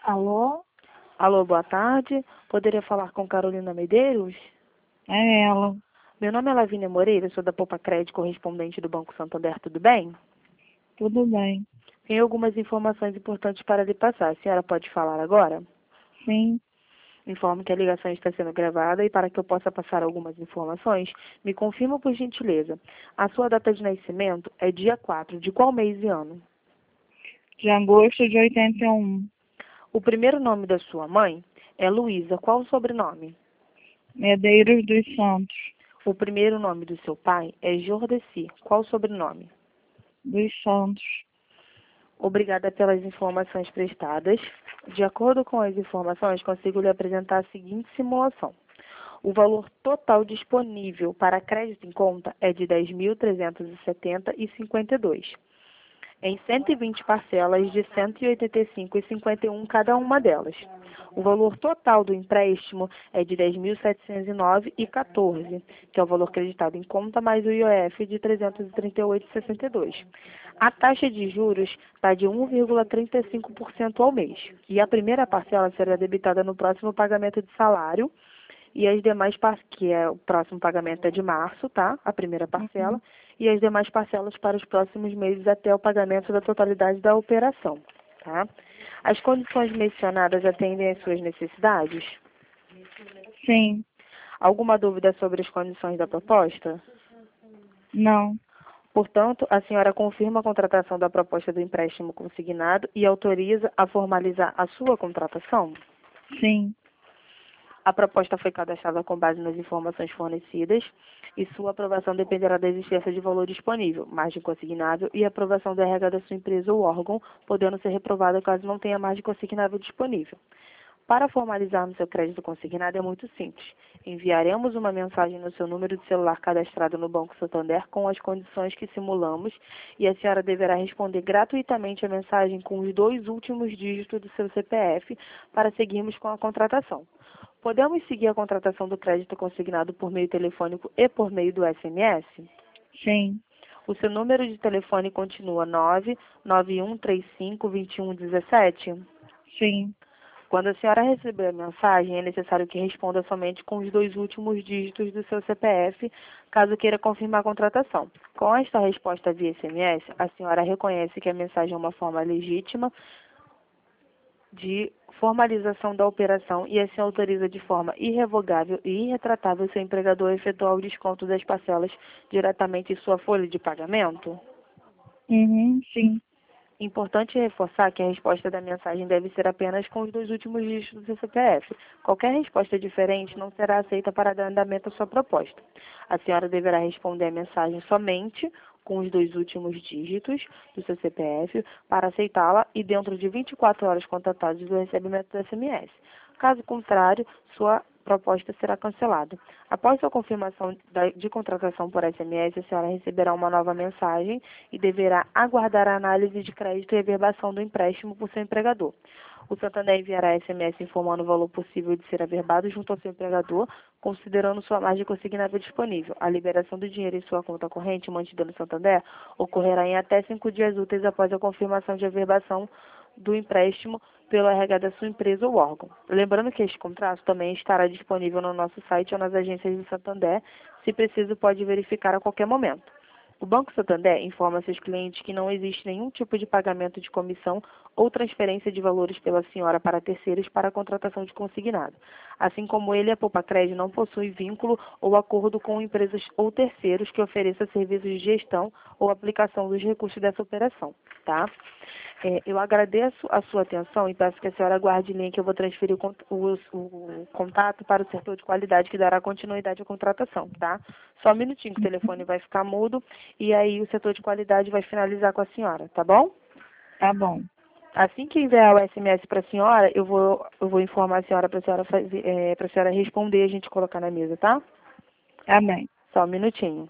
Alô? Alô, boa tarde. Poderia falar com Carolina Medeiros? É ela. Meu nome é Lavínia Moreira, sou da Poupa Crédito, correspondente do Banco Santander, tudo bem? Tudo bem? Tenho algumas informações importantes para lhe passar. A senhora pode falar agora? Sim. Informo que a ligação está sendo gravada e para que eu possa passar algumas informações, me confirma por gentileza. A sua data de nascimento é dia 4 de qual mês e ano? De agosto de 81. O primeiro nome da sua mãe é Luísa, qual o sobrenome? Medeiros dos Santos. O primeiro nome do seu pai é Jordeci, qual o sobrenome? Dos Santos. Obrigada pelas informações prestadas. De acordo com as informações, consigo lhe apresentar a seguinte simulação. O valor total disponível para crédito em conta é de R$ 10.370,52, em 120 parcelas de R$ 185,51 cada uma delas. O valor total do empréstimo é de R$ 10.709,14, que é o valor creditado em conta, mais o IOF de R$ 338,62. A taxa de juros está de 1,35% ao mês. E a primeira parcela será debitada no próximo pagamento de salário, e as demais, que é o próximo pagamento é de março, tá? A primeira parcela, e as demais parcelas para os próximos meses até o pagamento da totalidade da operação, tá? As condições mencionadas atendem às suas necessidades? Sim. Alguma dúvida sobre as condições da proposta? Não. Portanto, a senhora confirma a contratação da proposta do empréstimo consignado e autoriza a formalizar a sua contratação? Sim. A proposta foi cadastrada com base nas informações fornecidas e sua aprovação dependerá da existência de valor disponível, margem consignável e aprovação do RH da sua empresa ou órgão, podendo ser reprovada caso não tenha margem consignável disponível. Para formalizarmos seu crédito consignado é muito simples. Enviaremos uma mensagem no seu número de celular cadastrado no Banco Santander com as condições que simulamos e a senhora deverá responder gratuitamente a mensagem com os 2 últimos dígitos do seu CPF para seguirmos com a contratação. Podemos seguir a contratação do crédito consignado por meio telefônico e por meio do SMS? Sim. O seu número de telefone continua 991352117? Sim. Quando a senhora receber a mensagem, é necessário que responda somente com os 2 últimos dígitos do seu CPF, caso queira confirmar a contratação. Com esta resposta via SMS, a senhora reconhece que a mensagem é uma forma legítima de formalização da operação e assim autoriza de forma irrevogável e irretratável seu empregador a efetuar o desconto das parcelas diretamente em sua folha de pagamento? Sim. Importante reforçar que a resposta da mensagem deve ser apenas com os 2 últimos dígitos do seu CPF. Qualquer resposta diferente não será aceita para dar andamento à sua proposta. A senhora deverá responder a mensagem somente com os 2 últimos dígitos do seu CPF para aceitá-la e dentro de 24 horas contatadas do recebimento do SMS. Caso contrário, sua proposta será cancelada. Após sua confirmação de contratação por SMS, a senhora receberá uma nova mensagem e deverá aguardar a análise de crédito e averbação do empréstimo por seu empregador. O Santander enviará SMS informando o valor possível de ser averbado junto ao seu empregador, considerando sua margem consignável disponível. A liberação do dinheiro em sua conta corrente mantida no Santander ocorrerá em até 5 dias úteis após a confirmação de averbação do empréstimo pelo RH da sua empresa ou órgão. Lembrando que este contrato também estará disponível no nosso site ou nas agências do Santander. Se preciso, pode verificar a qualquer momento. O Banco Santander informa seus clientes que não existe nenhum tipo de pagamento de comissão ou transferência de valores pela senhora para terceiros para a contratação de consignado. Assim como ele, a Poupa Crédito não possui vínculo ou acordo com empresas ou terceiros que ofereçam serviços de gestão ou aplicação dos recursos dessa operação, tá? Eu agradeço a sua atenção e peço que a senhora aguarde em linha que eu vou transferir o contato para o setor de qualidade que dará continuidade à contratação, tá? Só um minutinho que o telefone vai ficar mudo e aí o setor de qualidade vai finalizar com a senhora, tá bom? Tá bom. Assim que enviar o SMS para a senhora, eu vou informar a senhora para a senhora fazer, para a senhora responder e a gente colocar na mesa, tá? Tá bem. Só um minutinho.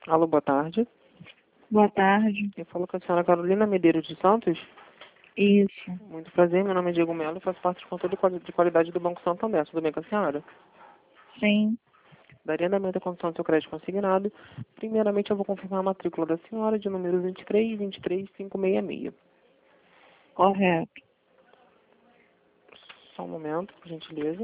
Alô, boa tarde. Boa tarde. Eu falo com a senhora Carolina Medeiros de Santos. Isso. Muito prazer, meu nome é Diego Melo e faço parte do controle de qualidade do Banco Santander. Tudo bem com a senhora? Sim. Daria andamento à condição do seu crédito consignado. Primeiramente, eu vou confirmar a matrícula da senhora de número 2323566. Correto. Só um momento, por gentileza.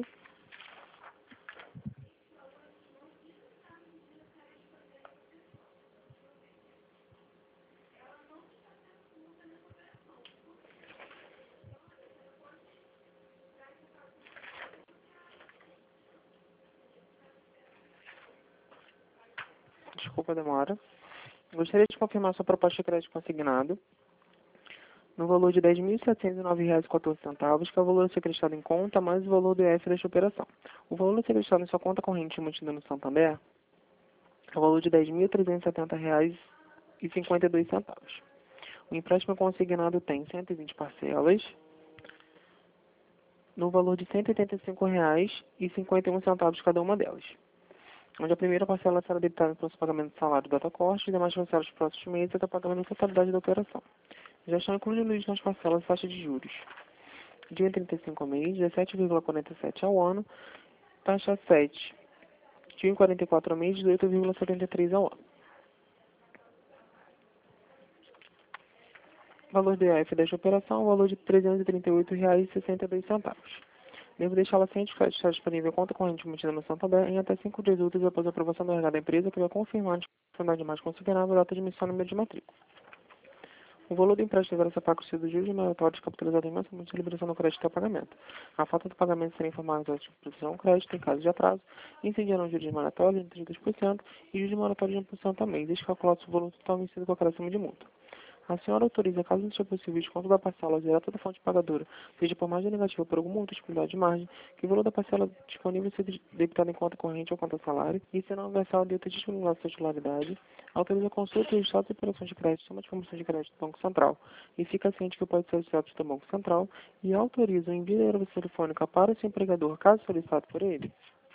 Desculpa a demora. Gostaria de confirmar sua proposta de crédito consignado no valor de R$ 10.709,14, que é o valor a ser acreditado em conta, mais o valor do IF desta operação. O valor a ser acreditado em sua conta corrente mantida no Santander é o valor de R$ 10.370,52. O empréstimo consignado tem 120 parcelas, no valor de R$ 185,51 cada uma delas, onde a primeira parcela será debitada para o pagamento do salário do datacorte e demais parcelas dos próximos meses até o pagamento da totalidade da operação. Já estão incluídos nas parcelas taxa de juros de 1,35 ao mês, 17,47 ao ano, taxa 7 de 1,44 ao mês, 18,73 ao ano. Valor do IF desta operação, valor de R$ 338,62. Devo deixá-la ciente que está disponível conta corrente mantida no Santander em até 5 dias úteis após a aprovação do RH da empresa, que vai confirmar a disponibilidade mais considerável da data de emissão e número de matrícula. O valor do empréstimo deverá ser pago se do juros meritórios capitalizados em mensalmente de liberação do crédito até o pagamento. A falta do pagamento será informada à instituição do crédito em caso de atraso, incidirão juros moratórios de 32% e juros moratórios de 1% também, desde calculado se o valor total vencido com acréscimo de multa. A senhora autoriza, caso não seja possível, desconto da parcela direta da fonte pagadora, seja por margem negativa ou por alguma outra possibilidade de margem, que o valor da parcela disponível seja debitado em conta corrente ou conta salário, e se não houver saldo de outra disponibilidade da titularidade, autoriza a consulta e status de operações de crédito, soma de promoção de crédito do Banco Central, e fica ciente que pode ser o status do Banco Central, e autoriza o envio da gravação telefônica para o seu empregador, caso solicitado por ele.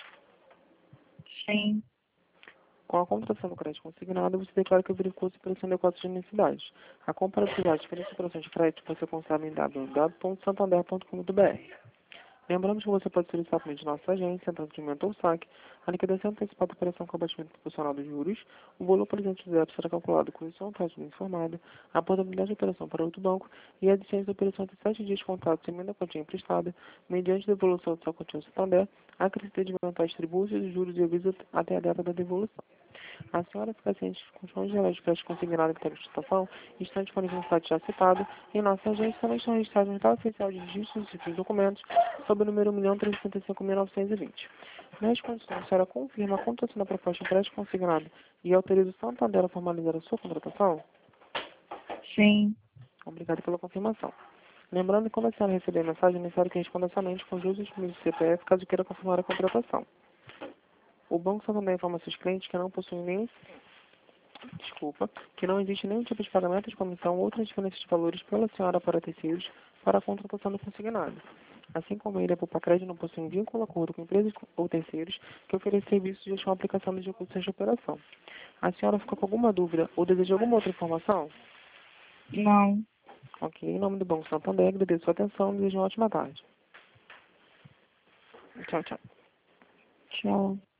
Sim. Com a contratação do crédito consignado, você declara que verificou a operação de código de necessidades. A comparabilidade de diferentes operações de crédito você consegue em www.santander.com.br. Lembramos que você pode solicitar por meio de nossa agência, entrando de aumento ou saque, a liquidação antecipada da operação com abatimento proporcional dos juros, o valor presente do débito será calculado com isso a taxa informada, a portabilidade da operação para outro banco e a existência da operação de 7 dias de contrato sem emenda quantia emprestada, mediante devolução de sua quantia ao Santander, acrescida de vantagens tributos e juros de aviso até a data da devolução. A senhora fica ciente de condições gerais de crédito consignado que tem licitação estão disponíveis no site já citado e em nossa agência também estão registrados no Estado Oficial de Registros e Documentos sob o número 1.365.920. Nas condições, a senhora confirma a contação da proposta de crédito consignado e autoriza o Santander a formalizar a sua contratação? Sim. Obrigado pela confirmação. Lembrando que quando a senhora receber a mensagem, é necessário que responda somente com os dois últimos do CPF caso queira confirmar a contratação. O Banco Santander informa seus clientes que não possuem nem que não existe nenhum tipo de pagamento de comissão ou transferência de valores pela senhora para terceiros para a contratação do consignado. Assim como ele, a Poupa-Crédito não possui vínculo, acordo com empresas ou terceiros que oferecem serviços de gestão e aplicação dos recursos desta operação. A senhora ficou com alguma dúvida ou deseja alguma outra informação? Não. Ok, em nome do Banco Santander, agradeço a sua atenção e desejo uma ótima tarde. Tchau, tchau. Tchau.